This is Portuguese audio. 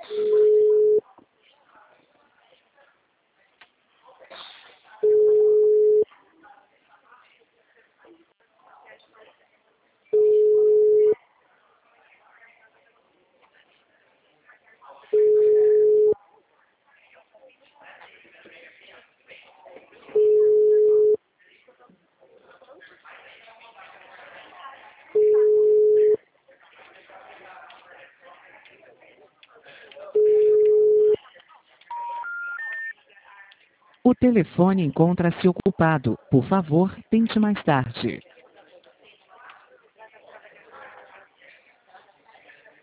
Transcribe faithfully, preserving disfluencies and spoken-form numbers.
O telefone encontra-se ocupado. Por favor, tente mais tarde.